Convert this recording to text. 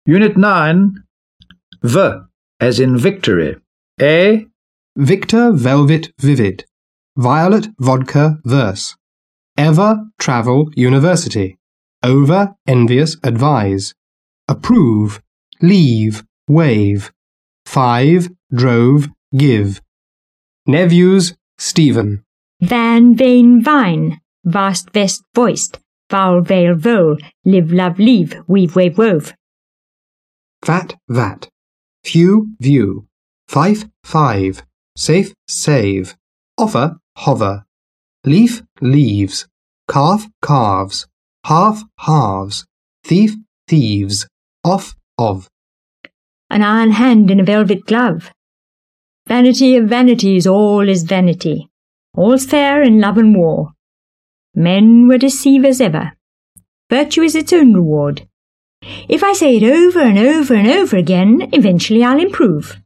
Unit 9. V, as in victory. A. Victor, velvet, vivid. Violet, vodka, verse. Ever, travel, university. Over, envious, advise. Approve, leave, wave. 5, drove, give. Nephews, Stephen. Van, vain, vine. Vast, vest, voiced. Foul, veil, vole. Live, love, leave. Weave, wave, wove. Fat, vat. Few, view. Fife, five. Safe, save. Offer, hover. Leaf, leaves. Calf, calves. Half, halves. Thief, thieves. Off, of. An iron hand in a velvet glove. Vanity of vanities, all is vanity. All's fair in love and war. Men were deceivers ever. Virtue is its own reward. If I say it over and over and over again, eventually I'll improve.